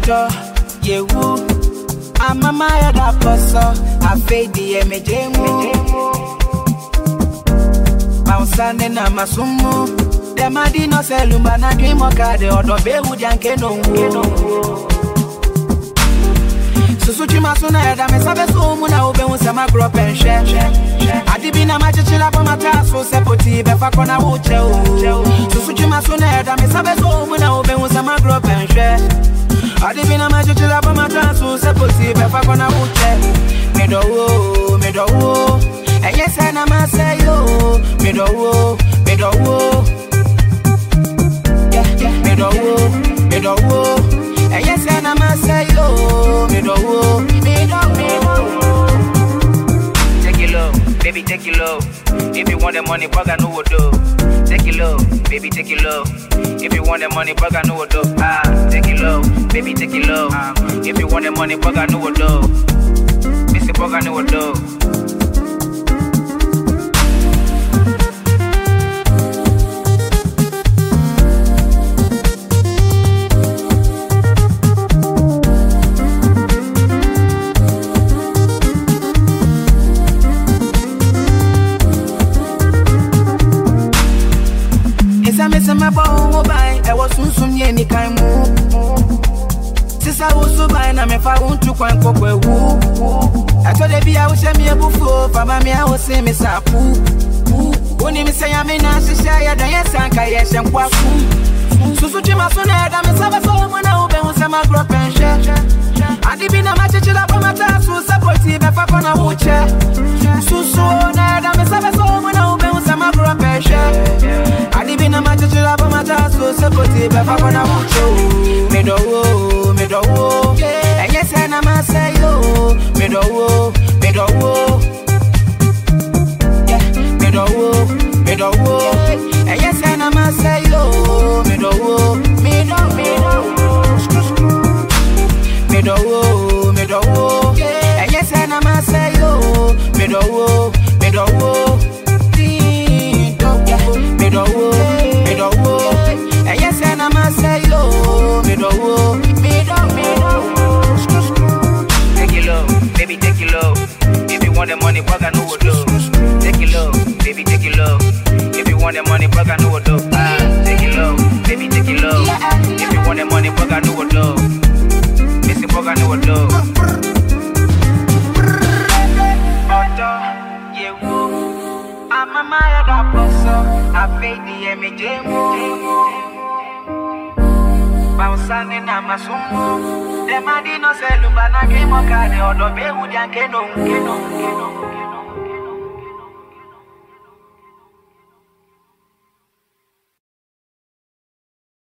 Oto, yewu. I'm a maya da poso. I fade the emejemu. Bouncing na masumu. Dem adi no selumba na dream okade odo be wujanke no. Susuchi masuna eda me sabe so mu na obe hu se ma grow penhwe. Adi bi na ma chichira pa mata so sepoti be fa kona wo che o. Susuchi masuna eda me sabe so mu na obe hu se ma grow penhwe. Adi bi na ma chichira pa mata so sepoti be fa kona wo che. Me do wo. And yes I na ma say yo. Me do wo. Me do wo. And yes I na ma say yo. Me do wo. Take it low, baby, take it low. If you want the money, bugger no would do. Take it low, baby, take it low. If you want the money, bugger no would do. Take it low, baby, take it low. If you want the money, bugger no would do. Mr. Bugger no would do. My bow by I was soon any kind move. Since I was so by na me fa untu kwan kokwe wu. I told the be I will send me a buffo, Papa me I will say me sapu. Oni me say I me na shisha ya da yesanka yes and kwaku. Susuchi masuna da me saba so mo na ube hu sama grow penhwe. Adi bi na ma chichira pa mata so support be fa kona wo che. Susu na da me saba so mo na ube hu sama grow penhwe. Adi bi na ma chichira pa mata so support be fa kona wo che. Me do wo. And yes I na ma say yo. Me do wo. And yes I na ma say yo. Me do wo. And yes I na ma say yo. Me do wo. And yes I na ma say yo. Me do wo. Take it low, baby, take it low. If you want the money, bugger no would do. Take it low, baby, take it low. If you want the money, bugger no would do. Take it low, baby, take it low. If you want the money, bugger no would do. Mr. Bugger no would do. Oto, yewu. I'm a maya da poso. I fade the emejemu. Bouncing na masumu. Dem adi no selumba na dream okade odo be wujanke no.